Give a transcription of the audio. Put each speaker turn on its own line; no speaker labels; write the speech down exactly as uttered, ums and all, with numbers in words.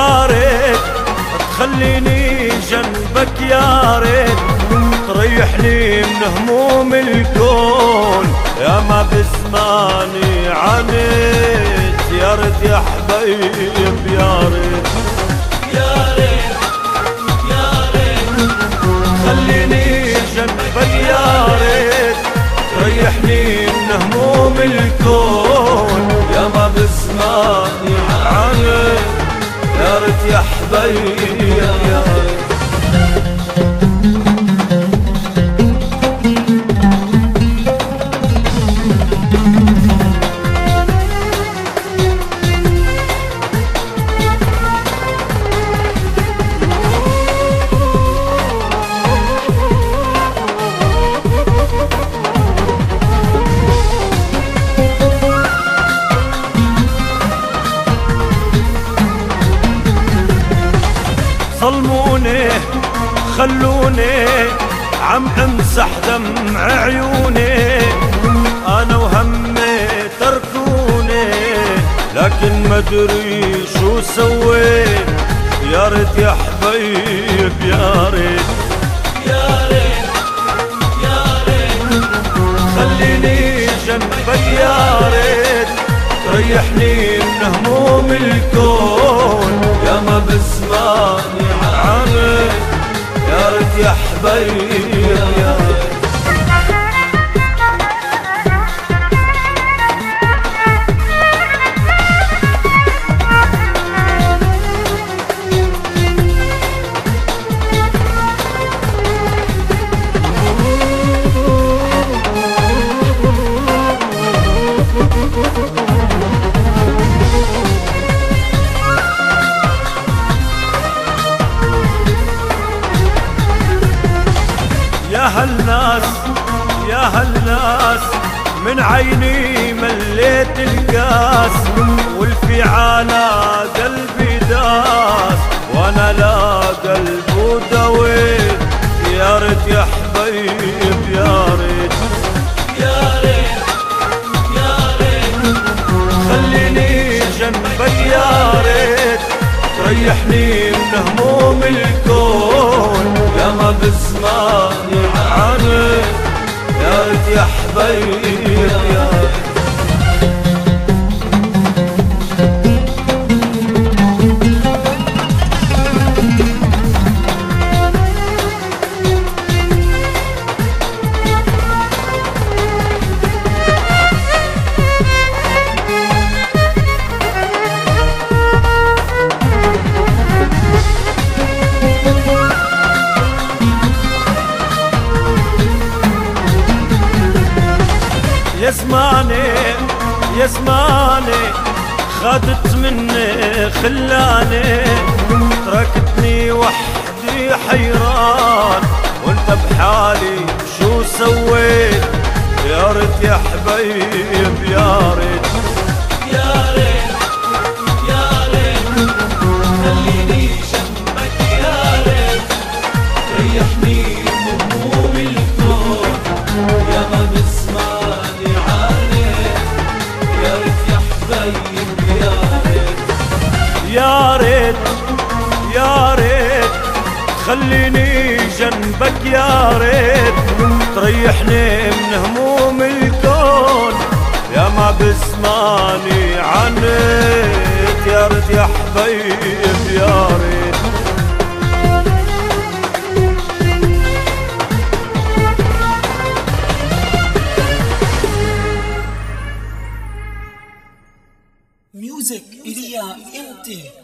يا ريت تخليني جنبك، يا ريت تريحني من هموم الكون، يا ما بزماني عانيت، يا ريت يا حبيب يا ريت
يا ريت يا ريت
خليني جنبك، يا ريت تريحني من هموم الكون، يا ما بزماني عانيت، يا ريت يا حبيب يا ريت. ظلموني خلوني عم امسح دمع عيوني، انا وهمي تركوني لكن ما ادري شو سويت، يا ريت يا حبيب يا ريت
يا ريت يا ريت
خليني جنبك، يا ريت تريحني من هموم الكون، يا ما بزماني عانيت، يا ريت يا حبيب يا ريت. يا هالناس يا هالناس من عيني مليت الكاس، والفي على قلبي داس وانا لا قلب دويت، يا ريت يا حبيب يا ريت
يا ريت يا ريت
خليني جنبك، يا ريت تريحني من هموم الكون، يا ما بزماني عانيت، يا ريت يا حبيب يا ريت. يا زماني يا زماني خدت مني خلاني، تركتني وحدي حيران وانت بحالي شو سويت، يا ريت يا حبيب يا ريت
يا ريت يا ريت خليني جنبك، يا ريت ريحني من هموم الكون، يا ما بزماني عانيت، يا ريت يا حبيب يا ريت
يا ريت يا ريت خليني جنبك، يا ريت تريحني من هموم الكون، يا ما بزماني عانيت، يا ريت يا حبيب يا ريت.
ميوزك إليا انت.